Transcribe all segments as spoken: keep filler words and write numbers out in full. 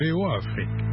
V O A Afrique.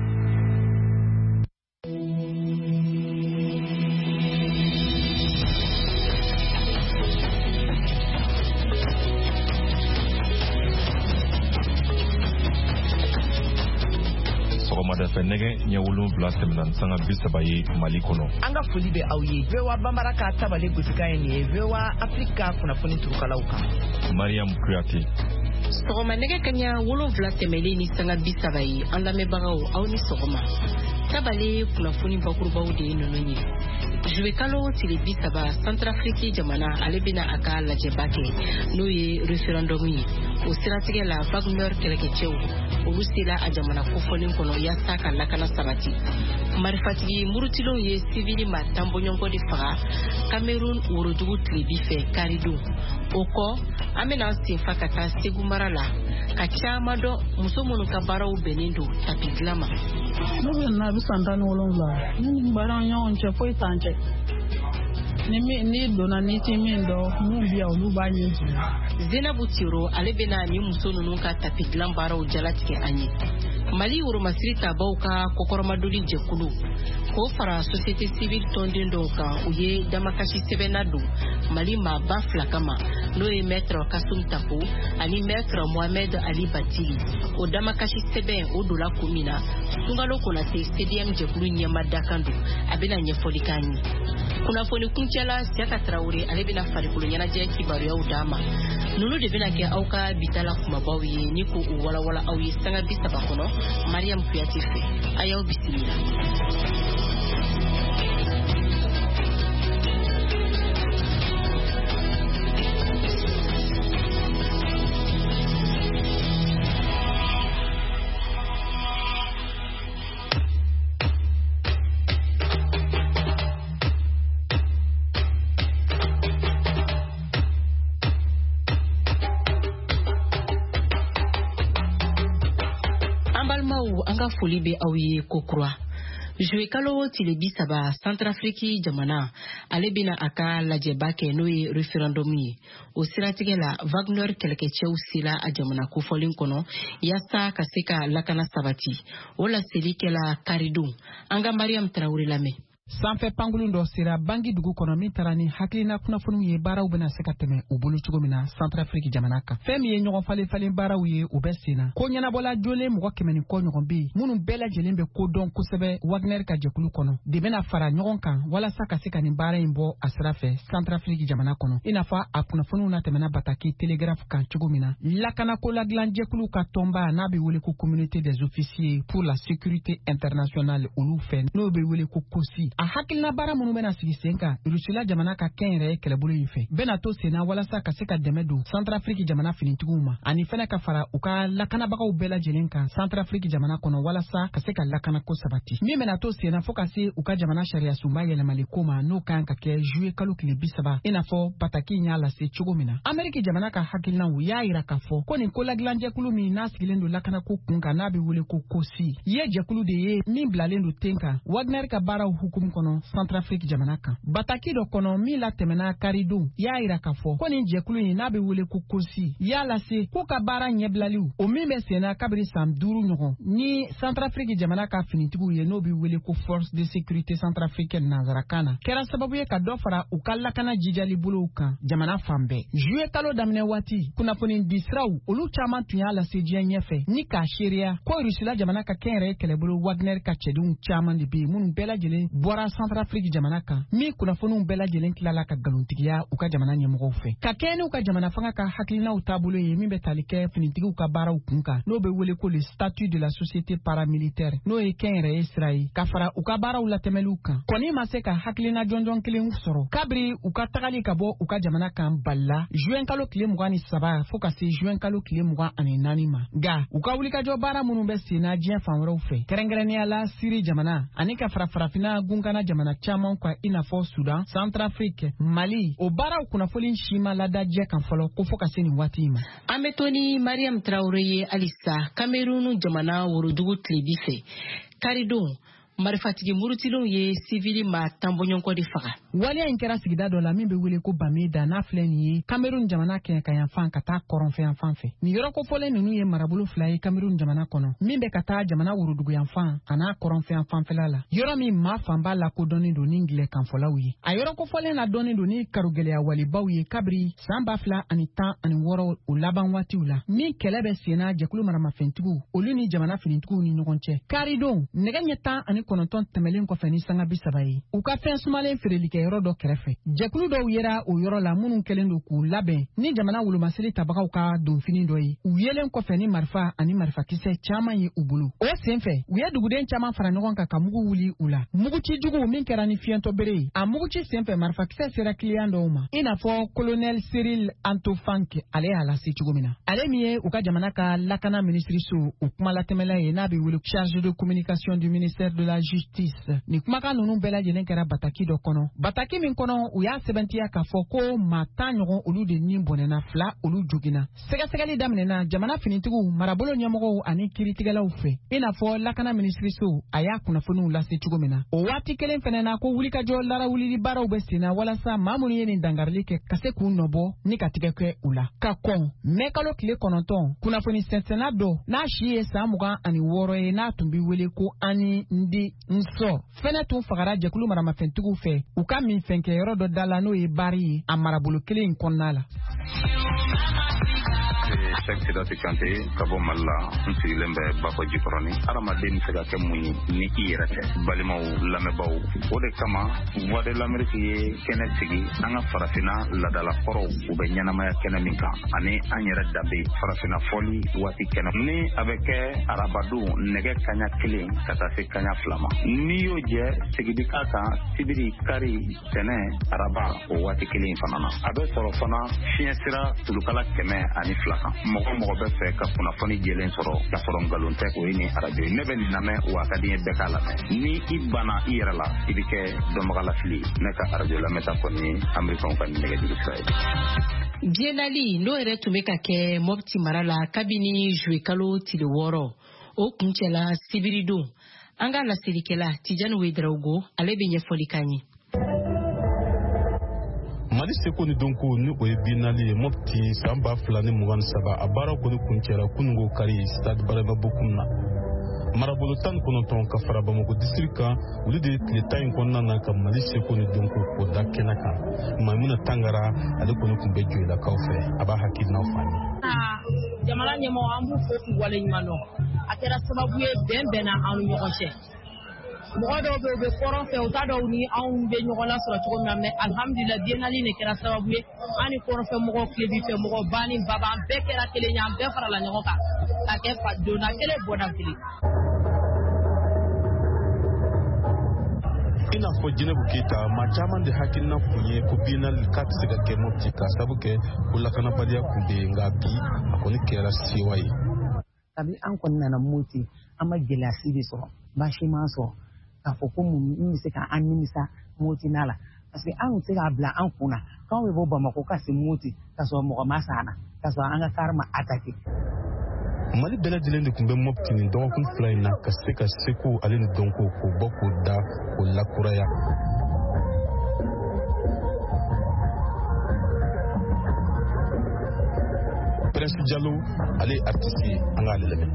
Madafa nege nyawulun fila tɛmɛna sanga bisaba ye Mali kɔnɔ. An ka foli bɛ aw ye. V O A Bambara ka tabale gosika ye nin ye. V O A Afrika kunnafoni turukalaw kan. Mariam Kuyate. Sɔgɔma nege kaɲa wolonfila tɛmɛlen ni sanga bisaba ye. An lamɛnbagaw aw ni sɔgɔma. Tabale kunnafoni bakurubaw de ye ninnu ye. Juwe kalo tile bisaba Centrafrique jamana ale bɛna a ka lajɛba kɛ n'o ye referendum ye. O siratigɛ la Wagner kɛlɛkɛcɛw olu sera a jamana kofɔlen kɔnɔ yaasa ka lakana sabati. Marifatigi murutilenw ye sivili ma tanbɔɲɔgɔn de faga Cameroun worodugu tilebi fɛ karidon. O kɔ an bɛna senfa ka taa Segu mara la ka caman dɔn muso minnu ka baaraw bɛnnen don tapi dilan ma. Ne bɛ na bi san tan ni wolonwula ni baaraw ɲɔgɔn cɛ foyi t'an cɛ. Ni ni donna ni ti min dɔn mun bi olu b'a ɲɛ jigin. Zenabu Tiro ale bɛna ni muso ninnu ka tapi dilan baaraw jalatigɛ an ye. Mali Woromasiri tabaw ka kokɔrɔmadoli jɛkulu k'o fara société civile tɔnden dɔw kan u ye damakasi sɛbɛnna don Mali maa ba fila kama n'o ye maître Kasum Tapo ani maître Mohamed Ali Batili. O damakasi sɛbɛn o dola kun min na Sunkalo Konate C D M jɛkulu ɲɛma dakan don a bɛna ɲɛfɔli k'an ye. Kunnafoni kuncɛla Siaka Traoré ale bɛna farikolo ɲɛnajɛ kibaruyaw d'a ma. Nunu de bɛna kɛ aw ka bitala kumabaw ye ni ko u walawala aw ye sanga bisaba kɔnɔ. Mariam Kuyate fɛ a y'aw bisimila. An ka foli bɛ aw ye kokura. Juwe kalo tile bisaba Centrafrique jamana ale bɛna a ka lajɛba kɛ n'o ye referendum ye. O siratigɛ la Wagner kɛlɛkɛcɛw sera a jamana kofɔlen kɔnɔ yaasa ka se ka lakana sabati. O laseli kɛla karidon. An ka Mariam Traoré lamɛn. Sanfɛ pangolon dɔ sera Bangi dugu kɔnɔ min taara ni hakilina kunnafoniw ye baaraw bɛna se ka tɛmɛ u bolo cogo min na Centrafrique jamana kan. Fɛn min ye ɲɔgɔn falen falen baaraw ye u bɛ senna. Ko ɲɛnabɔla jolen mɔgɔ kɛmɛ ni kɔ ɲɔgɔn bɛ yen minnu bɛɛ lajɛlen bɛ ko dɔn kosɛbɛ Wagner ka jɛkulu kɔnɔ de bɛna fara ɲɔgɔn kan walasa ka se ka nin baara in bɔ a sira fɛ Centrafrique jamana kɔnɔ. I n'a fɔ a kunnafoniw na tɛmɛna Bataki Telegraphe kan cogo min na. Lakanako ladilan jɛkulu ka tɔnba n'a bɛ wele ko Communauté des officiers pour la sécurité internationale olu fɛ n'o bɛ wele ko Kosi. A hakilina baara minnu bɛna sigi sen kan Rusila jamana ka kɛn yɛrɛ ye kɛlɛbolo in fɛ bɛna to senna walasa ka se ka dɛmɛ don Centrafrique jamana finitigiw ma ani fɛnɛ ka fara u ka lakanabagaw bɛɛ lajɛlen kan Centrafrique jamana kɔnɔ walasa ka se ka lakana ko sabati min bɛna to senna fo ka se u ka jamana sariya sunba yɛlɛmali ko ma n'o kan ka kɛ juillet kalo tile bisaba i n'a fɔ Bataki y'a lase cogo min na. Amérique jamana ka hakilinaw y'a yira k'a fɔ ko nin ko ladilan jɛkulu min n'a sigilen don lakanako kun kan n'a bɛ wele ko Kosi ye jɛkulu de ye min bilalen don ten kan Wagner ka baaraw hukumu kɔnɔ Centrafrique jamana kan. Bataki dɔ kɔnɔ min la tɛmɛna karidon y'a yira k'a fɔ ko nin jɛkulu in n'a bɛ wele ko Kosi y'a lase k'u ka baara ɲɛbilaliw o min bɛ senna kabiri san duuru ɲɔgɔn ni Centrafrique jamana ka finitigiw ye n'o bɛ wele ko force de sécurité centrafricaine nanzarakan na kɛra sababu ye ka dɔ fara u ka lakana jijali bolow kan jamana fan bɛɛ. Juillet kalo daminɛ waati kunnafoni di siraw olu caman tun y'a lase diɲɛ ɲɛfɛ ni k'a seereya ko Rusila jamana ka kɛn yɛrɛ kɛlɛbolo Wagner ka cɛdenw caman de bɛ yen minnu bɛɛ lajɛlen bɔra Centrafrique jamana kan min kunnafoniw bɛɛ lajɛlen tilala ka galontigiya u ka jamana ɲɛmɔgɔw fɛ ka kɛɲɛ n'u ka jamana fanga ka hakilinaw taabolo ye min bɛ tali kɛ finitigiw ka baaraw kun kan n'o bɛ wele ko le statut de la société paramilitaire n'o ye kɛn yɛrɛ ye sira ye ka fara u ka baaraw latɛmɛliw kan kɔni ma se ka hakilina jɔnjɔn kelen sɔrɔ kabiri u ka tagali ka bɔ u ka jamana kan balila juin kalo tile mugan ni saba fo ka se juin kalo tile mugan ani naani ma nka u ka wulikajɔ baara minnu bɛ senna diɲɛ fan wɛrɛw fɛ kɛrɛnkɛrɛnnenya la Siri jamana ani ka fara farafinna gunkana jamana caman ka i n'a fɔ Sudan, Centrafrique, Mali o baaraw kunnafoni si ma lada jɛ kan fɔlɔ ko fo ka se nin waati in ma. An bɛ to ni Mariam Traoré ye halisa Cameroun jamana worodugu tilebi fɛ karidon marifatigi murutilenw ye sivili ma tanbɔɲɔgɔnkɔ de faga. waliya in kɛra sigida dɔ la min bɛ wele ko Bamida n'a filɛ nin ye Cameroun jamana kɛɲɛka yan fan ka taa kɔrɔnfɛ yan fan fɛ. nin yɔrɔ kofɔlen ninnu ye marabolo fila ye Cameroun jamana kɔnɔ min bɛ ka taa jamana worodugu yan fan a n'a kɔrɔnfɛ yan fanfɛla la. yɔrɔ min maa fanba lakodɔnnen don ni ngilɛ kanfɔlaw ye. a yɔrɔ kofɔlen la dɔnnen don ni karugɛlɛya walibaw ye kabiri san ba fila ani tan ani wɔɔrɔ o laban waatiw la min kɛlɛ bɛ senna jɛkulu maramafɛntigiw olu ni jamana finitigiw ni ɲɔgɔn cɛ. karidon nɛgɛ ɲɛ tan ani kɔnɔntɔn tɛmɛlen kɔfɛ ni sanga bi saba ye u ka fɛn sumalen feerelikɛyɔrɔ dɔ kɛrɛfɛ. jɛkulu dɔw yera o yɔrɔ la minnu kɛlen don k'u labɛn ni jamana wolomasiri tabagaw ka donfini dɔ ye u yelen kɔfɛ ni marifa ani marifakisɛ caman ye u bolo. o senfɛ u ye duguden caman fara ɲɔgɔn kan ka mugu wuli u la. muguci jugu min kɛra ni fiɲɛtɔ bere ye a muguci senfɛ marifakisɛ sera kiliyan dɔw ma i n'a fɔ kolonɛl Cyril Antofanke ale y'a lase cogo min na. ale min ye u ka jamana ka lakana minisiriso u kuma latɛmɛla ye n'a bɛ wele charge de communication du ministère de la justice. ni kumakan ninnu bɛɛ lajɛlen kɛra bataki dɔ kɔnɔ. bataki min kɔnɔ u y'a sɛbɛntiya k'a fɔ ko maa tan ɲɔgɔn olu de ni bɔnɛna fila olu joginna. sɛgɛsɛgɛli daminɛna jamana finitigiw marabolo ɲɛmɔgɔw ani kiritigɛlaw fɛ i n'a fɔ lakana minisiriso a y'a kunnafoniw lase cogo min na. o waati kelen fɛnɛ na ko wulikajɔ larawulili baaraw bɛ senna walasa maa minnu ye nin dangarili kɛ ka se k'u nɔbɔ ni ka tigɛ kɛ u la. ka kɔn mɛ kalo tile kɔnɔntɔn kunnafoni sɛnsɛnna dɔ n'a si ye san mugan ani wɔɔrɔ ye n'a tun bɛ wele ko ani ndi nsɔ fɛnɛ tun fagara jɛkulu maramafɛntigiw fɛ u ka minfɛnkɛyɔrɔ dɔ da la n'o ye baari ye a marabolo kelen in kɔnɔna la. Cheikh Sidati Kante ka bɔ Mali la n sigilen bɛ Bafɔ Jikɔrɔni. Adamaden bɛ se ka kɛ mun ye ni i yɛrɛ tɛ. Balimaw lamɛnbaaw o de kama Voix de l'Amérique ye kɛnɛ sigi an ka farafinna ladalakɔrɔw u bɛ ɲɛnamaya kɛnɛ min kan ani an yɛrɛ danbe farafinna fɔli waati kɛnɛ ni a bɛ kɛ arabadon nɛgɛ kaɲa kelen ka taa se kaɲa fila ma. N'i y'o jɛ sigidi k'a kan sibiri kari tɛnɛ araba o waati kelen fana na. A bɛ sɔrɔ fana fiɲɛ sira tulukala kɛmɛ ani fila kan. Mɔgɔ mɔgɔ bɛ fɛ ka kunnafoni jɛlen sɔrɔ k'a sɔrɔ nkalon tɛ o ye ni arajo ye. Ne bɛ nin lamɛn wa a ka di n ye bɛɛ k'a lamɛn. Ni i banna i yɛrɛ la i bɛ kɛ dɔnbagalafili ne ka arajo lamɛnta kɔni ye Amerikanw ka nɛgɛjuru sira ye. biennale n'o yɛrɛ tun bɛ ka kɛ Mopti mara la kabini juwe kalo tile wɔɔrɔ o kuncɛla sibiri don an ka lasirikɛla Tijani Wederawogo ale bɛ ɲɛfɔli k'an ye. Mali seko ni donko ni o ye biennale ye Mopti san ba fila ni mugan ni saba a baara kɔni kuncɛra kunungo kari stade Barema Bokum na. marabolo tan kɔnɔntɔn ka fara Bamako district kan olu de tile tan in kɔnɔna na ka Mali seko ni donko ko da kɛnɛ kan. Maimuna Tangara ale kɔni tun bɛ Joyilakaw fɛ a b'a hakilinaw fɔ an ye. Jamana ɲɛmɔgɔ an b'u fo k'u waleɲuman dɔn a kɛra sababu ye bɛn bɛnna an ni ɲɔgɔn cɛ. Mɔgɔ dɔw bɛ u bɛ kɔrɔn fɛ u t'a dɔn ni anw bɛ ɲɔgɔn lasɔrɔ cogo min na mais alhamdulillah biennale de kɛra sababu ye an ni kɔrɔn fɛ mɔgɔw kilebi fɛ mɔgɔ ba ni baba an bɛɛ kɛra kelen ye an bɛɛ farala ɲɔgɔn kan ka kɛ fa donna kelen bɔda kelen. I n'a fɔ Jinɛbu Keyita maa caman de hakilina kun ye ko biennale k'a tɛ se ka kɛ Mopti ka sababu kɛ ko lakanabaliya kun bɛ yen nka bi a kɔni kɛra sewa ye. Kabi an kɔni nana Mopti an ma gɛlɛya si de sɔrɔ baasi ma sɔrɔ k'a fɔ ko mun bɛ se ka an nimisa Mopti n'a la parce que an tun tɛ k'a bila an kun na k'anw bɛ bɔ Bamako ka se Mopti ka sɔrɔ mɔgɔ ma s'an na ka sɔrɔ an ka car ma attaqué. Mali bɛɛ lajɛlen de tun bɛ Mopti nin dɔgɔkun fila in na ka se ka seko ale ni dɔnko k'o bɔ k'o da k'o lakuraya. Prince Diallo ale ye artiste ye an k'ale lamɛn.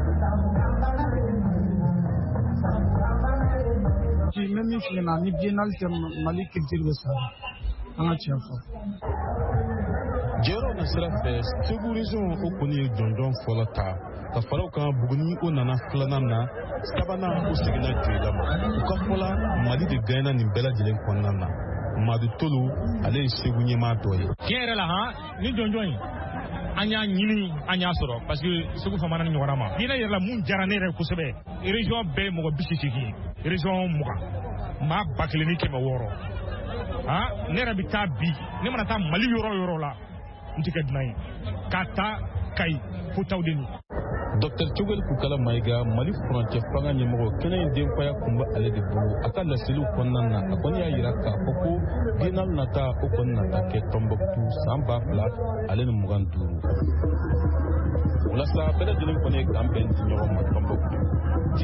Même si on a mis biennale que Mali culture de ça, on a tiens fort. Jɛyɔrɔ na sira fɛ Segu région o kɔni ye jɔnjɔn fɔlɔ ta ka fara u kan Buguni o nana filanan na sabanan o seginna Joyila ma u ka fɔla Mali de gagnera nin bɛɛ lajɛlen kɔnɔna na Madu Tolo ale ye Segu ɲɛmaa dɔ ye. Tiɲɛ yɛrɛ la han ni jɔnjɔn in an y'a ɲini an y'a sɔrɔ parce que Segu famana ni ɲɔgɔnna ma diinɛ yɛrɛ la mun diyara ne yɛrɛ kosɛbɛ région bɛɛ mɔgɔ bi seegin région mugan maa ba kelen ni kɛmɛ wɔɔrɔ han ne yɛrɛ bɛ taa bi ne mana taa Mali yɔrɔ yɔrɔ la n tɛ kɛ dunan ye k'a ta Kayi fo Tawudeni. Docteur Choguel Kukala Maïga Mali frontière fanga ɲɛmɔgɔ kɛnɛ in denfaya kun bɛ ale de bolo a ka laseliw kɔnɔna na a kɔni y'a jira k'a fɔ ko biennale nata o kɔni nata kɛ Tombouctou san ba fila ale ni mugan duuru walasa bɛɛ lajɛlen kɔni ye kan bɛn di ɲɔgɔn ma Tombouctou.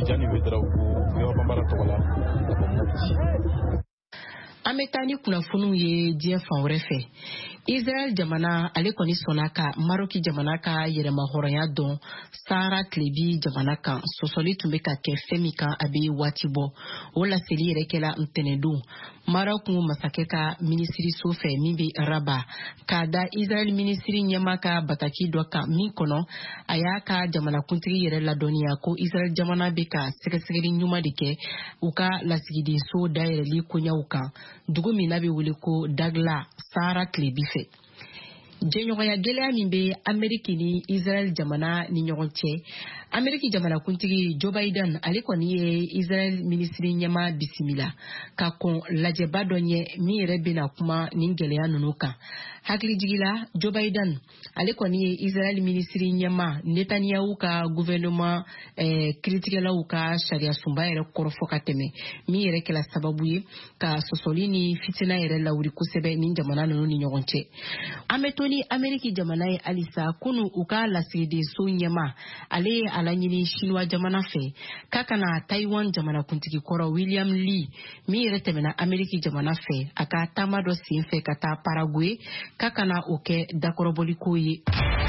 Jani Vedraugu Vewa Bambara Togola Mopti. An bɛ taa ni kunnafoniw ye diɲɛ fan wɛrɛ fɛ. Israel jamana ale kɔni sɔnna ka Maroki jamana ka yɛrɛma hɔrɔnya dɔn Sahara tilebi jamana kan. Sɔsɔli tun bɛ ka kɛ fɛn min kan a bɛ waati bɔ. O laseli yɛrɛ kɛla ntɛnɛndon. Maroc masakɛ ka minisiriso fɛ min bɛ Rabat k'a da Israel minisiri ɲɛma ka bataki dɔ kan min kɔnɔ a y'a ka jamanakuntigi yɛrɛ ladɔnniya ko Israel jamana bɛ ka sɛgɛsɛgɛli ɲuman de kɛ u ka lasigidenso dayɛlɛli koɲɛw kan. Dugu min na bɛ wele ko Dagla Sahara tilebi fɛ. Jɛɲɔgɔnya gɛlɛya min bɛ Ameriki ni Israel jamana ni ɲɔgɔn cɛ. Ameriki jamanakuntigi Joe Biden ale kɔni ye Israel minisiri ɲɛma bisimila ka kɔn lajɛba dɔ ɲɛ min yɛrɛ bɛna kuma nin gɛlɛya ninnu kan. Hakilijigila Joe Biden ale kɔni ye Israel minisiri ɲɛma Netanyahu ka gouvernement eh, kiritigɛlaw ka sariya sunba yɛrɛ kɔrɔfɔ ka tɛmɛ min yɛrɛ kɛla sababu ye ka sɔsɔli ni fitina yɛrɛ lawuri kosɛbɛ nin jamana ninnu ni ɲɔgɔn cɛ. An bɛ to ni Ameriki jamana ye halisa kunu u ka lasigidenso ɲɛma ale ye ala ɲini Chinois jamana fɛ k'a kana Taiwan jamanakuntigi kɔrɔ William Lee min yɛrɛ tɛmɛna Ameriki jamana fɛ a ka taama dɔ sen fɛ ka taa Paraguay k'a kana o kɛ dakɔrɔbɔliko ye.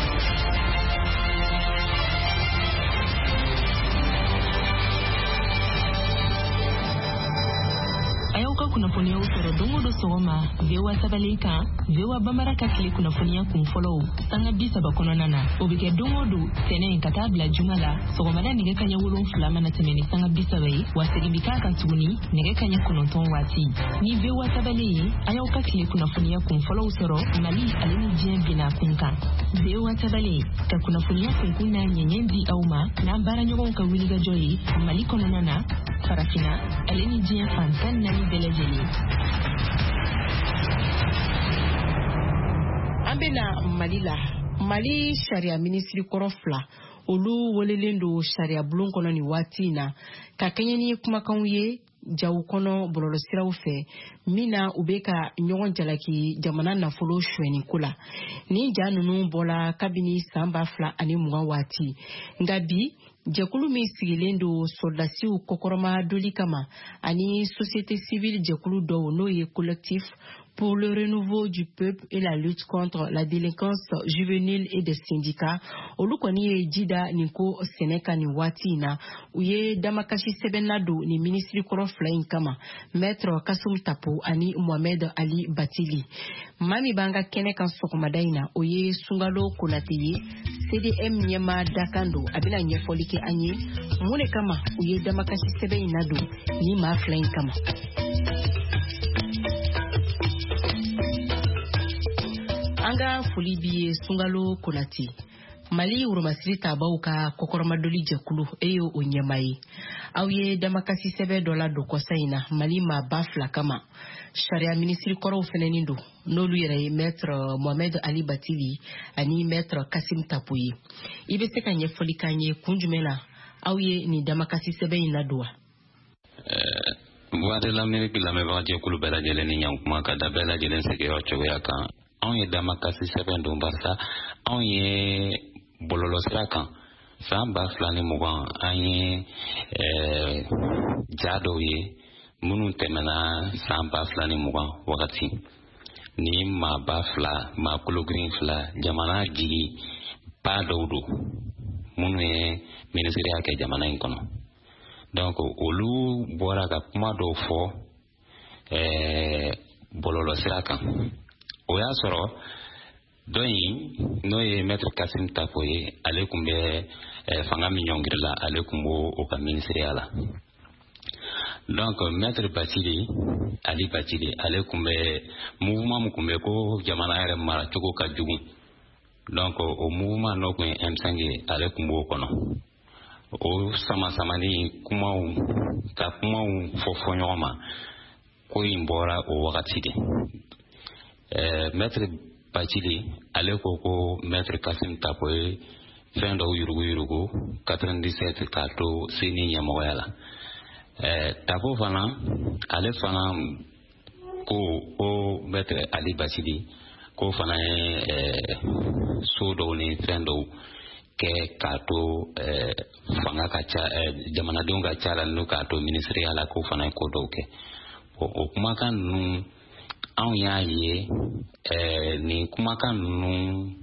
Kunnafoniya sɔrɔ don o don sɔgɔma V O A sabalen kan V O A Bambara ka tile kunnafoniya kun fɔlɔw sanga bi saba kɔnɔna na o bɛ kɛ don o don tɛnɛ ka taa bila juma la sɔgɔmada nɛgɛ kaɲɛ wolonfila mana tɛmɛ ni sanga bi saba ye wa segin bi k'a kan tuguni nɛgɛ kaɲɛ kɔnɔntɔn waati ni V O A sabalen ye a y'aw ka tile kunnafoniya kun fɔlɔw sɔrɔ Mali ale ni diɲɛ bɛna kun kan V O A sabalen ka kunnafoniya kunkun n'a ɲɛɲɛ di aw ma n'an baara ɲɔgɔnw ka wulikajɔ ye Mali kɔnɔna na farafina ale ni diɲɛ fan tan naani bɛɛ lajɛlen. An bɛna Mali la. Mali sariya minisiri kɔrɔ fila olu welelen don sariya bulon kɔnɔ ni waati in na ka kɛɲɛ ni kumakanw ye jaw kɔnɔ bɔlɔlɔsiraw fɛ min na u bɛ ka ɲɔgɔn jalaki jamana nafolo suɲɛni ko la. Ni ja ninnu bɔla kabini san ba fila ani mugan waati nka bi jɛkulu min sigilen don soldasiw kɔkɔrɔma doli kama ani société civile jɛkulu dɔw n'o ye collectif pour le renouveau du peuple et la lutte contre la délinquance juvénile et des syndicats olu kɔni ye jida nin ko sɛnɛ kan nin waati in na u ye damakasi sɛbɛnna don ni minisiri kɔrɔ fila in kama maître Kasum Tapo ani Mohamed Ali Batili. Maa min b'an ka kɛnɛ kan sɔgɔmada in na o ye Sunkalo Konate ye C D M ɲɛma dakan don a bɛna ɲɛfɔli kɛ an ye mun de kama u ye damakasi sɛbɛn in na don ni maa fila in kama. An ka foli bi ye Sunkalo Konate. Mali Wurumasiri tabaw ka kɔkɔrɔmadoli jɛkulu e ye o ɲɛma ye. Aw ye damakasi sɛbɛn dɔ la don kɔsa in na Mali maa ba fila kama. Sariya minisiri kɔrɔw fɛnɛni don n'olu yɛrɛ ye maître Mohamed Ali Batili ani maître Kassim Tapo ye. I bɛ se ka ɲɛfɔli k'an ye kun jumɛn na aw ye nin damakasi sɛbɛn in ladon wa? Voix de l'Amérique lamɛnbaga jɛkulu bɛɛ lajɛlen ni ɲankuma ka da bɛɛ lajɛlen sigiyɔrɔ cogoya kan. Anw ye damakasi sɛbɛn don barisa anw ye bɔlɔlɔsira kan san ba fila ni mugan an ye ja dɔw ye minnu tɛmɛna san ba fila ni mugan wagati ni maa ba fila maa kologirin fila jamana jigi ba dɔw don minnu ye minisiriya kɛ jamana in kɔnɔ. Donc olu bɔra ka kuma dɔw fɔ bɔlɔlɔsira kan. O y'a sɔrɔ dɔ in n'o ye maître Kassim Tapo ye ale tun bɛ fanga min ɲɔngirila ale tun b'o o ka minisiriya la. Donc maître Batili Ali Batili ale tun bɛ mouvement min tun bɛ ko jamana yɛrɛ maracogo ka jugu. Donc o mouvement n'o tun ye M cinq ye ale tun b'o kɔnɔ. O sama samani kumaw ka kumaw fɔ fɔ ɲɔgɔn ma ko in bɔra o wagati de. Maître Batili ale ko ko maître Kassim Tapo ye fɛn dɔw yurugu yurugu quatre-vingt-dix-sept k'a to seni ɲɛmɔgɔya la. Tapo fana ale fana ko ko maître Ali Batili ko fana ye so dɔw ni fɛn dɔw kɛ k'a to fanga ka ca jamanadenw ka ca la n'u k'a to ministeriya la k'o fana ye ko dɔw kɛ o kumakan ninnu anw y'a ye nin kumakan ninnu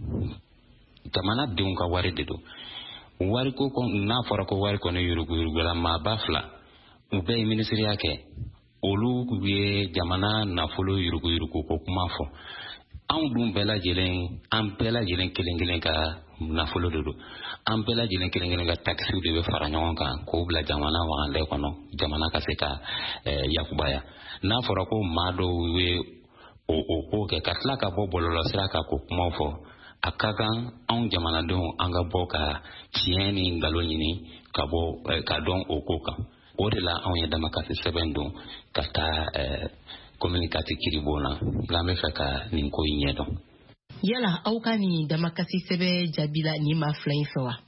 jamanadenw ka wari de don wari ko n'a fɔra ko wari kɔni yuruguyurugula maa ba fila u bɛɛ ye ministeriya kɛ olu ye jamana nafolo yuruguyurugu ko kuma fɔ anw dun bɛɛ lajɛlen an bɛɛ lajɛlen kelen kelen ka nafolo de don an bɛɛ lajɛlen kelen kelen ka taxes de bɛ fara ɲɔgɔn kan k'o bila jamana wagande kɔnɔ jamana ka se ka yakubaya n'a fɔra ko maa dɔw ye o ko kɛ ka tila ka bɔ bɔlɔlɔsira kan k'o kumaw fɔ a ka kan anw jamanadenw an ka bɔ ka tiɲɛ ni nkalon ɲini ka bɔ ka dɔn o ko kan o de la anw ye damakasi sɛbɛn don ka taa communiqué kiribon na n'an bɛ fɛ ka nin ko in ɲɛdɔn. Yala aw ka nin damakasi sɛbɛn jaabi la nin maa fila in fɛ wa?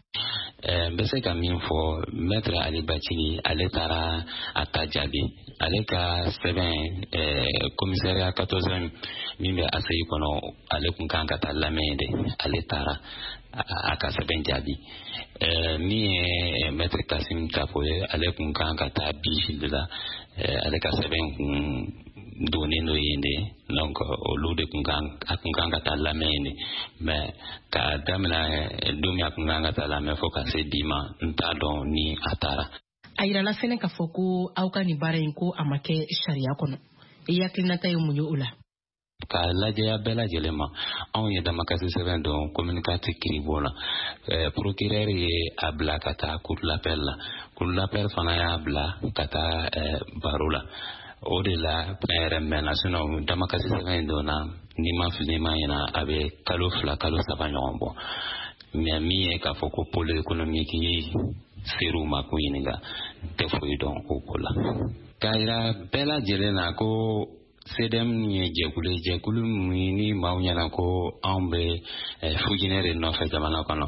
n bɛ se ka min fɔ maître Ali Bacili ale taara a ta jaabi ale ka sɛbɛn commissariat quatorzième min bɛ A C I kɔnɔ ale kun kan ka taa lamɛn de ale taara a ka sɛbɛn jaabi min ye maître Kasim Tapo ye ale kun kan ka taa bi de la ale ka sɛbɛn kun donnen dɔ yen de donc olu de kun kan a kun kan ka taa lamɛn de mais ka daminɛ don min a kun kan ka taa lamɛn fo ka se bi ma n t'a dɔn ni a taara. A yirala fɛnɛ k'a fɔ ko aw ka nin baara in ko a ma kɛ sariya kɔnɔ i hakilinata ye mun ye o la? K'a lajɛya bɛɛ lajɛlen ma anw ye damakasi sɛbɛn dɔn communiqué kiribon na procureur ye a bila ka taa cour d'appel la cour d'appel fana y'a bila ka taa baro la o de la ne yɛrɛ mɛnna sinon damakasi sɛbɛn dɔn na ni ma fili ma ɲɛna a bɛ kalo fila kalo saba ɲɔgɔn bɔ mais min ye k'a fɔ ko pôle économique ser'u ma ko ɲininka tɛ foyi dɔn o ko la k'a yira bɛɛ lajɛlen na ko C D M ye jɛkulu ye jɛkulu min ni maaw ɲɛna ko anw bɛ fujinɛ de nɔfɛ jamana kɔnɔ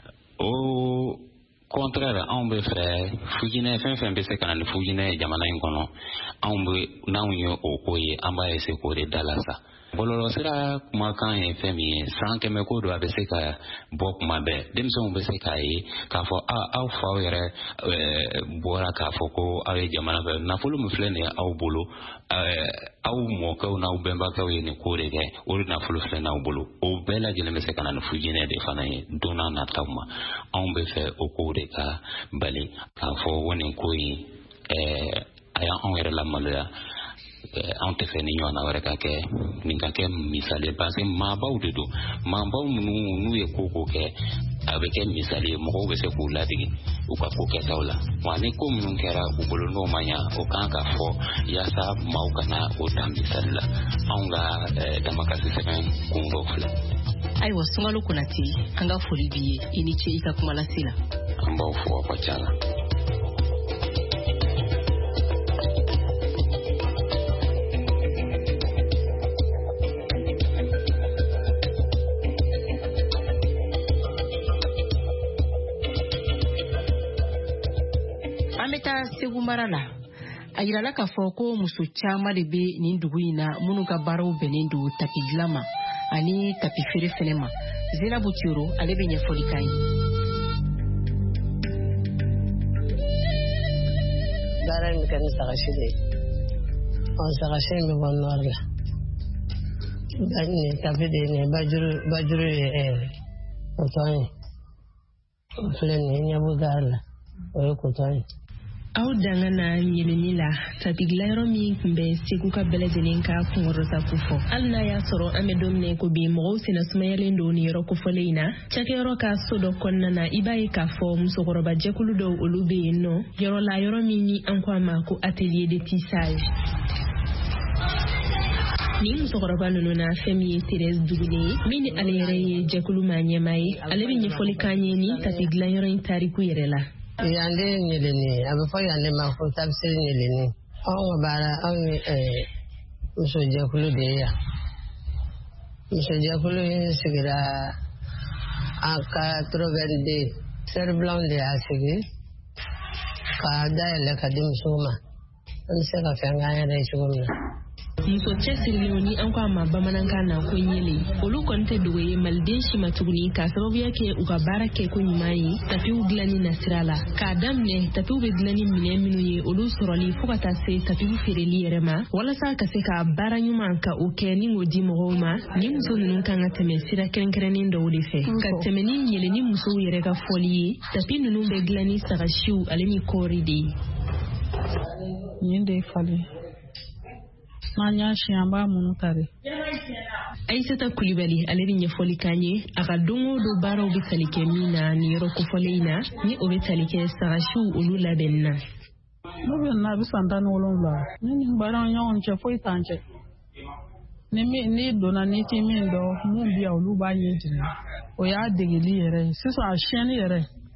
o contraire anw bɛ fɛ fujinɛ fɛn fɛn bɛ se ka na ni fujinɛ ye jamana in kɔnɔ anw bɛ n'anw ye o ko ye an b'a essayer k'o de dalasa bɔlɔlɔsira kumakan ye fɛn min ye san kɛmɛ ko don a bɛ se ka bɔ kuma bɛɛ denmisɛnw bɛ se k'a ye k'a fɔ aw faw yɛrɛ bɔra k'a fɔ ko aw ye jamana fɛ nafolo min filɛ nin ye aw bolo aw mɔkɛw n'aw bɛnbakɛw ye nin ko de kɛ o de nafolo filɛ n'aw bolo o bɛɛ lajɛlen bɛ se ka na ni fujinɛ de fana ye don n'a nataw ma anw bɛ fɛ o ko de ka bali k'a fɔ ko nin ko in a y'anw yɛrɛ lamaloya anw tɛ fɛ ni ɲɔgɔnna wɛrɛ ka kɛ nin ka kɛ misali ye parce que maabaw de don maabaw minnu n'u ye ko ko kɛ a bɛ kɛ misali ye mɔgɔw bɛ se k'u ladege u ka ko kɛtaw la wa ni ko minnu kɛra u bolo n'o ma ɲa o kan ka fɔ yaasa maaw kana o ta misali la anw ka damakasi sɛbɛn kun dɔw filɛ. Ayiwa Sunkalo Konate an ka foli b'i ye i ni ce i ka kuma lase la. An b'aw fo aw ka ca la. Segu mara la a yirala k'a fɔ ko muso caman de bɛ nin dugu in na minnu ka baaraw bɛnnen don tapi dilan ma ani tapi feere fɛnɛ ma. Zenabu Tiyoro ale bɛ ɲɛfɔli k'a ye. Baara in bɛ kɛ ni sagasi de ye ɔ sagasi in bɛ bɔ nɔri la nin tapi de ye nin bajuru bajuru ye kotɔn ye o filɛ nin ye ɲɛbɔ gaari la o ye kotɔn ye. Aw dangana yeleni la tapi dilayɔrɔ min tun bɛ Segu ka bɛɛ lajɛlen ka kunkɔrɔta ko fɔ hali n'a y'a sɔrɔ an bɛ don min ko bi mɔgɔw senna sumayalen don nin yɔrɔ kofɔlen in na cakɛyɔrɔ ka so dɔ kɔnɔna na i b'a ye k'a fɔ musokɔrɔba jɛkulu dɔw olu bɛ yen nɔ yɔrɔ la yɔrɔ min ni an ko a ma ko atelier de tissage. Ni musokɔrɔba ninnu na fɛn min ye Thérèse Dugune ye min ni ale yɛrɛ ye jɛkulu maa ɲɛmaa ye ale bɛ ɲɛfɔli k'an ye ni tapi dilanyɔrɔ in tariku yɛrɛ la. Yande nyeleni a bɛ fɔ yande ma ko tabisiri nyeleni anw ka baara anw ye musojɛkulu de ye yan musojɛkulu in sigira en quatre-vingt-deux seri blanc de y'a sigi k'a dayɛlɛ ka di musow ma an bɛ se ka fɛn k'an yɛrɛ ye cogo min na muso cɛsirilenw ni an ko a ma bamanankan na ko ɲele olu kɔni tɛ dogo ye maliden si ma tuguni k'a sababuya kɛ u ka baara kɛ ko ɲuman ye tapiw dilanni nasira la k'a daminɛ tapiw bɛ dilanni minɛn minnu ye olu sɔrɔli fo ka taa se tapiw feereli yɛrɛ ma walasa ka se ka baara ɲuman ka o kɛ ni k'o di mɔgɔw ma ni muso ninnu kan ka tɛmɛ sira kɛrɛnkɛrɛnnen dɔw de fɛ ka tɛmɛ ni ɲele ni musow yɛrɛ ka fɔli ye tapi ninnu bɛ dilan ni sagasiw ale ni kɔɔri de ye. nin de falen n'an y'a si an b'a minnu kari. Aïssata Kulibali ale bɛ ɲɛfɔli k'an ye a ka don o don baaraw bɛ tali kɛ min na nin yɔrɔ kofɔlen in na ni o bɛ tali kɛ sagasiw olu labɛnni na. n'u bɛ na a bɛ san tan ni wolonwula ni nin baaraw ɲɔgɔn cɛ foyi t'an cɛ ni ni donna ni ti min dɔn mun bi yan olu b'a ɲɛ jira o y'a degeli yɛrɛ ye sisan a siyɛnni yɛrɛ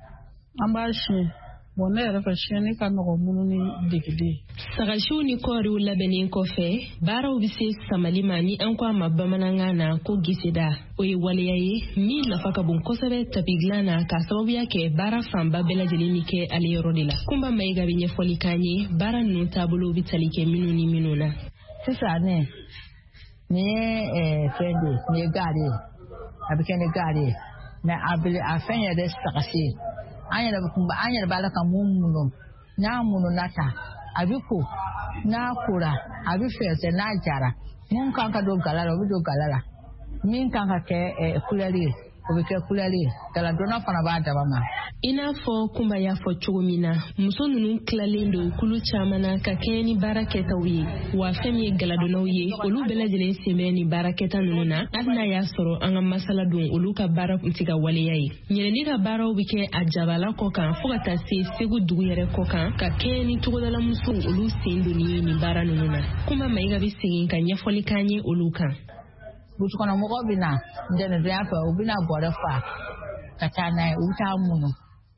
an b'a siyɛn. Bon ne yɛrɛ fɛ siyɛnni ka nɔgɔ minnu ni degeli. Sagasiw ni kɔɔriw labɛnnen kɔfɛ baaraw bɛ se samali ma ni an ko a ma bamanankan na ko giseda o ye waleya ye min nafa ka bon kosɛbɛ tapi dilan na k'a sababuya kɛ baara fanba bɛɛ lajɛlen bɛ kɛ ale yɔrɔ de la. Kunba Mayiga bɛ ɲɛfɔli k'an ye baara ninnu taabolo bɛ tali kɛ minnu ni minnu na. Sisan ne nin ye fɛn de nin ye gari ye a bɛ kɛ ni gari ye mais a fɛn yɛrɛ sagasi ye. An yɛrɛ an yɛrɛ b'a la ka mun munun n'a mununa ta a bɛ ko n'a kora a bɛ fɛsɛ n'a jara mun kan ka don gala la o bɛ don gala la min kan ka kɛ kulɛri ye o bɛ kɛ kulɛri ye galadonna fana b'a daba ma. I n'a fɔ Kunba y'a fɔ cogo min na muso ninnu tilalen don kulu caman na ka kɛɲɛ ni baara kɛtaw ye wa fɛn min ye galadonnaw ye olu bɛɛ lajɛlen sen bɛ ni baara kɛta ninnu na hali n'a y'a sɔrɔ an ka masala don olu ka baara kun tɛ ka waleya ye. Ɲɛlɛnni ka baaraw bɛ kɛ a jabala kɔ kan fo ka taa se Segu dugu yɛrɛ kɔ kan ka kɛɲɛ ni togodala musow olu sen donni ye nin baara ninnu na. Kunba Mayiga bɛ segin ka ɲɛfɔli k'an ye olu kan. Butukɔnɔmɔgɔw bɛ na ntɛnɛndenya fɛ u bɛna bɔrɛ fa ka taa n'a ye u bɛ taa munun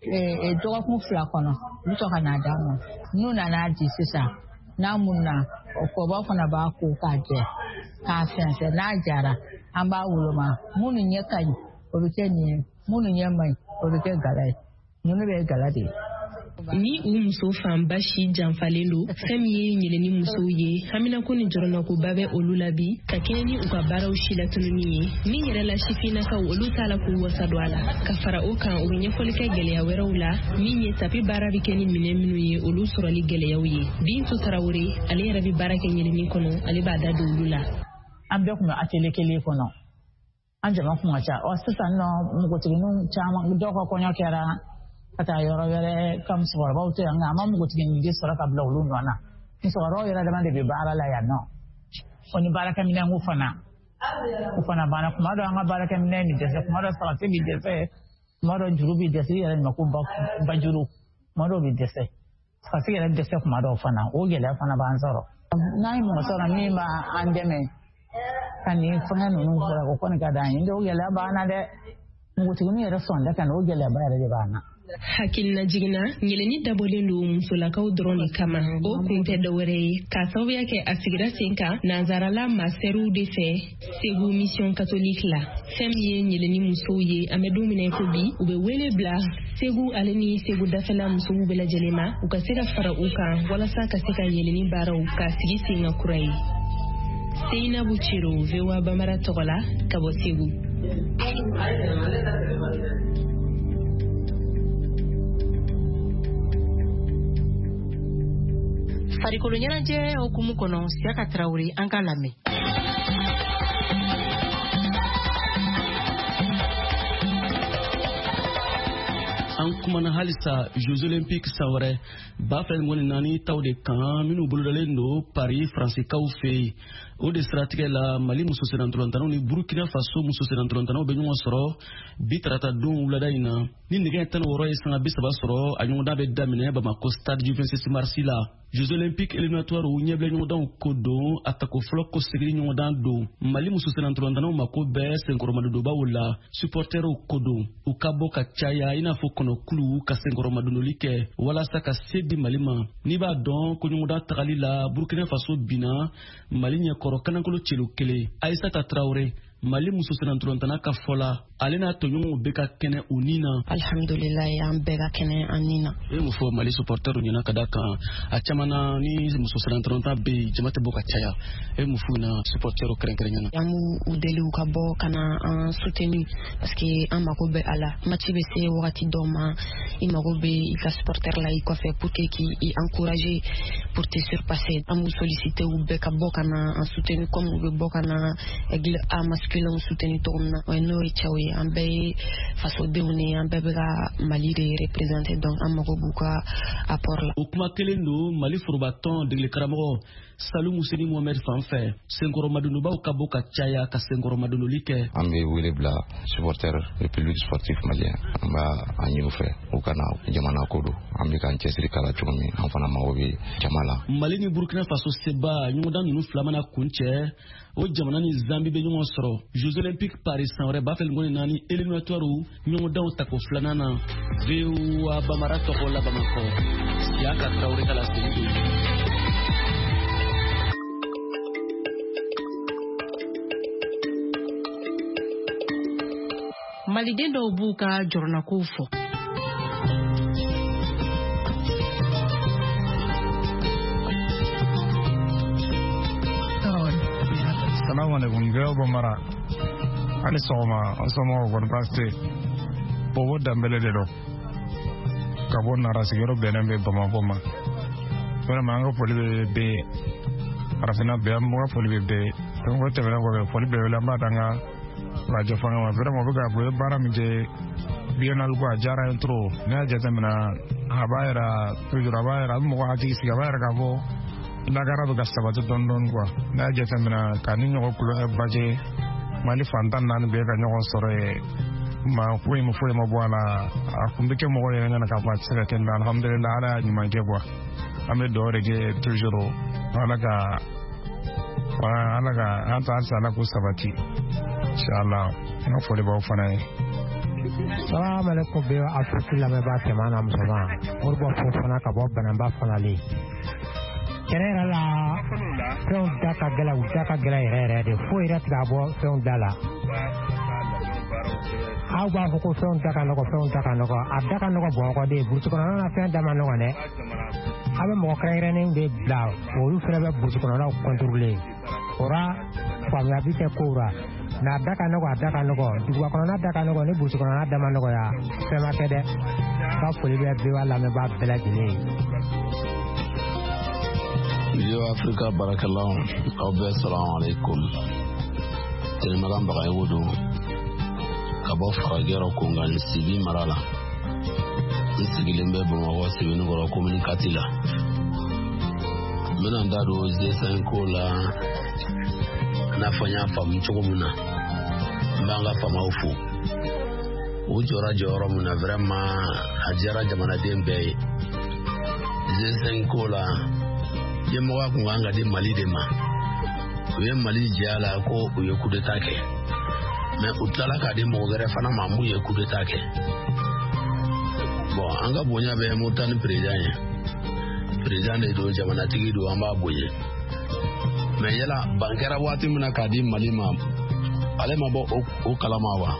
dɔgɔkun fila kɔnɔ u bɛ sɔrɔ ka n'a d'a ma n'u nana di sisan n'a munna kɔbaw fana b'a ko k'a jɛ k'a fɛnsɛ n'a jara an b'a woloma minnu ɲɛ ka ɲi o bɛ kɛ nin ye minnu ɲɛ man ɲi o bɛ kɛ gala ye ninnu bɛ gala de ye. Ni u muso fanba si janfalen don fɛn min ye ɲɛlɛnni musow ye haminako ni jɔrɔnakoba bɛ olu la bi ka kɛɲɛ ni u ka baaraw si latununi ye min yɛrɛ la sifinnakaw olu t'a la k'u wasa don a la ka fara o kan u bɛ ɲɛfɔli kɛ gɛlɛya wɛrɛw la min ye tapi baara bɛ kɛ ni minɛn minnu ye olu sɔrɔli gɛlɛyaw ye. Bintu Tarawele ale yɛrɛ bɛ baara kɛ ɲɛlɛnni kɔnɔ ale b'a da don olu la. An bɛɛ kun bɛ atelier kelen kɔnɔ an jama kun ka ca ɔ sisan nɔ npogotigininw caman dɔw ka kɔɲɔ kɛra ka taa yɔrɔ wɛrɛ ka musokɔrɔbaw to yan nka a ma npogotiginin di sɔrɔ ka bila olu nɔ na musokɔrɔbaw yɛrɛ dama de bɛ baara la yan nɔ o ni baarakɛminɛnko fana o fana banna kuma dɔ an ka baarakɛminɛn bɛ dɛsɛ kuma dɔ salati bɛ dɛsɛ kuma dɔ juru bɛ dɛsɛ i yɛrɛ ɲuman ko bajuru kuma dɔw bɛ dɛsɛ salati yɛrɛ dɛsɛ kuma dɔw fana o gɛlɛya fana b'an sɔrɔ n'an ye mɔgɔ sɔrɔ min b'an dɛmɛ ka nin fɛngɛ ninnu sɔrɔ o kɔni ka d'an ye o gɛlɛya b'an na dɛ npogotiginin yɛrɛ sɔn dɛ ka na o gɛlɛyaba yɛrɛ de b'an na. Hakilina jiginna ɲɛlɛnni dabɔlen don musolakaw dɔrɔn de kama o kun tɛ dɔwɛrɛ ye k'a sababuya kɛ a sigira sen kan nansarala masɛriw de fɛ Segu mission catholique la fɛn min ye ɲɛlɛnni musow ye an bɛ don min na ko bi u bɛ wele bila Segu ale ni Segu dafɛla musow bɛɛ lajɛlen ma u ka se ka fara u kan walasa ka se ka ɲɛlɛnni baaraw ka sigi sen kan kura ye. Seinabu Ciro V O A Bambara tɔgɔ la ka bɔ Segu. Farikolo ɲɛnajɛ hukumu kɔnɔ Siyaka Tarawele an ka lamɛn. An kumana halisa Jeux Olympiques san wɛrɛ ba fila ni naani taw de kan minnu bolodalen don Paris Faransikaw fɛ yen o de siratigɛ la Mali muso senatolantanaw ni Burkina Faso muso senatolantanaw bɛ ɲɔgɔn sɔrɔ bi tarata don wulada in na ni nɛgɛ tan ni wɔɔrɔ ye sanga bi saba sɔrɔ a ɲɔgɔndan bɛ daminɛ Bamako stade du vingt-six mars la. Jeux Olympiques éliminatoires u ɲɛbila ɲɔgɔndanw ko don a tako fɔlɔ ko segin ɲɔgɔndan don Mali muso senatolantanaw mako bɛɛ senkɔrɔmadonbaw la supportɛrw ko don u ka bɔ ka caya i n'a fɔ kɔnɔkulu ka senkɔrɔmadonoli kɛ walasa ka se di Mali ma n'i b'a dɔn ko ɲɔgɔndan tagali la Burkina Faso binna Mali ɲɛkɔrɔ kanakolo celu kelen Aïssata Traoré Mali muso senatolantana ka fɔ la alena tonyo beka kene unina alhamdulillah an beka kene anina e mu fo Mali supporter nyina kadaka a chamana ni muso trente be jamate boka chaya e mu fu na supporter krenkrenya yamu udeli ka bo kana en soutenu parce que an mako be ala match be se wakati doma il mako be ka supporter la i ko fait pour que qui encourager pour te surpasser amu solliciter ou be ka bo kana en soutenu comme ou be bo kana aigle a masculin soutenu tourna o no i chawi an be faso de uni an be ga Mali représenter donc an mako buka apport la o kuma kelendo Mali furbaton de le karamo Salou Mouseni Mohamed Fanfé Sengoro Madounou ba ka boka chaya ka Sengoro Madounou like ambe wele bla supporter République sportif malien amba anyu fe o kana jamana kodo ambe kan chesri kala chumi afana mawobi jamala Mali ni Burkina Faso seba nyuda nunu flamana kunche o jamana ni Zambie be nyumo soro Jeux Olympiques Paris Saint-Germain ba fel ngoni nani éliminatoire nyuda o tako flanana veu abamara to la bamako ya ka traure kala seli Maliden dɔw b'u ka jɔrɔnakow fɔ. Salamu alaikum gayo bamara ani sɔgɔma an sɔmɔgɔw kɔni baasi tɛ Bobo Dambele de don ka bɔ Nara sigiyɔrɔ bɛnnen bɛ Bamako ma vraiment an ka foli bɛ bɛɛ Arafina bɛɛ an ka foli bɛ bɛɛ donc o tɛmɛnen kɔfɛ foli bɛɛ wele an b'a d'an ka radio fanga ma vraiment bɛ ka bɔ baara min kɛ biennale ko a diyara n trop ne y'a jateminɛ a b'a yɛrɛ toujours a b'a yɛrɛ a bɛ mɔgɔ hakili sigi a b'a yɛrɛ k'a fɔ lagara bɛ ka sabati dɔɔni dɔɔni quoi ne y'a jateminɛ ka ni ɲɔgɔn kulo baje Mali fantan naani bɛɛ ka ɲɔgɔn sɔrɔ ye ma foyi ma foyi ma bɔ a la a kun bɛ kɛ mɔgɔ yɛrɛ ɲɛna k'a fɔ a tɛ se ka kɛ nka alhamdulillah ala y'a ɲuman kɛ quoi an bɛ dugawu de kɛ toujours ala ka ala ka an ta halisa ala k'u sabati inshallah an ka foli b'aw fana ye. Salamu alaikum bɛɛ Afiriki lamɛnbaa cɛman n'a musoman Moribo fo fana ka bɔ Bananba Fanale. Tiɲɛ yɛrɛ la fɛnw da ka gɛlɛn u da ka gɛlɛn yɛrɛ yɛrɛ de foyi yɛrɛ tɛ ka bɔ fɛnw da la. Aw b'a fɔ ko fɛnw da ka nɔgɔ fɛnw da ka nɔgɔ a da ka nɔgɔ Bamakɔ de burusi kɔnɔna na fɛn da ma nɔgɔ dɛ. A bɛ mɔgɔ kɛrɛnkɛrɛnnenw de bila olu fana bɛ burusi kɔnɔnaw contrôler o la faamuya bi kɛ kow la nka a da ka nɔgɔ a da ka nɔgɔ duguba kɔnɔna da ka nɔgɔ ni burusi kɔnɔna da ma nɔgɔya fɛn ma kɛ dɛ ka foli bɛ bɛɛ b'a lamɛnbaa bɛɛ lajɛlen ye. Yo Africa barakallahu abe assalamu alaikum telemagan bagay wudu kabo faragero kungan sibi marala isigilembe bomo sibi ngoro communicatila mena ndado zesa nkola nafanya famu chogomuna mbanga fama ufu ujora joro muna vraiment ajara jamana dembe zesa nkola ye mɔgɔ kun kan ka di Mali de ma u ye Mali diya la ko u ye coup d'état kɛ mais u tilala k'a di mɔgɔ wɛrɛ fana ma mun ye coup d'état kɛ bon an ka bonya bɛ Mauritanie président ye président de don jamanatigi don an b'a bonya mais yala ban kɛra waati min na k'a di Mali ma ale ma bɔ o kalama wa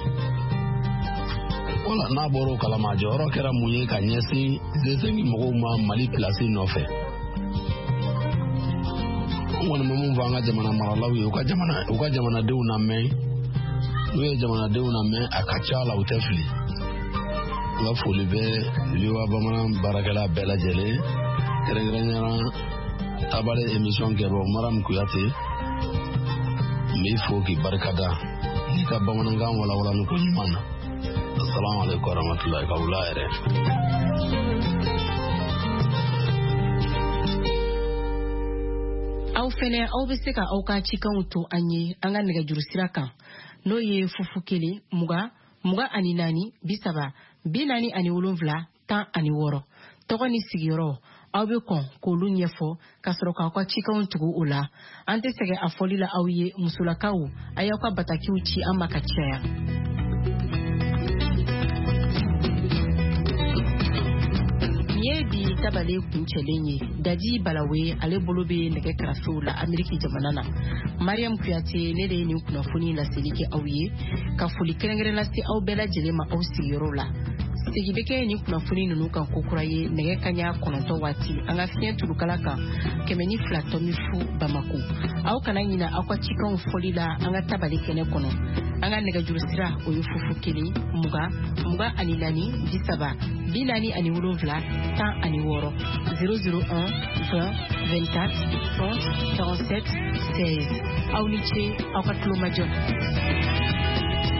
wala n'a bɔra o kalama jɔyɔrɔ kɛra mun ye ka ɲɛsin zesengi mɔgɔw ma Mali place nɔfɛ wani mun fa an ka jamana maralaw ye u ka jamana u ka jamanadenw lamɛn n'u ye jamanadenw lamɛn a ka ca la u tɛ fili n ka foli bɛ Liwa bamanan baarakɛla bɛɛ lajɛlen kɛrɛnkɛrɛnnenya tabale émission kɛbɔ Maram Kuyate n b'i fo k'i barikada n'i ka bamanankan walawala ni ko ɲuman na assalamu alaikum warahmatullahi ka wula yɛrɛ. Aw fɛnɛ aw bɛ se ka aw ka cikanw to an ye an ka nɛgɛjuru sira kan n'o ye fufu kelen mugan mugan ani naani bi saba bi naani ani wolonwula tan ani wɔɔrɔ tɔgɔ ni sigiyɔrɔ aw bɛ kɔn k'olu ɲɛfɔ ka sɔrɔ k'aw ka cikanw tugu o la an tɛ sɛgɛn a fɔli la aw ye musolakaw a y'aw ka batakiw ci an ma ka caya. Nin ye bi tabale kunchelenye Dadi Balawe ale bolobe nege karafu la Ameriki jamanana Mariam Kuyate ne de ni kunafuni la selike awiye ka foli kerengere la si au bela jelema au sigiro la Sigibeke ni kunafuni nunu kan kokuraye nege kanya kononto wati anga fien tulukala kan kemeni flatomi fu Bamako au kana nyina akwa chika foli la anga tabale kene kono anga nega jurusira oyo fufu kele muga muga anilani disaba binani ani wolonvla tan ani woro zéro zéro un vingt vingt-quatre trente quarante-sept seize auniche akatlo majo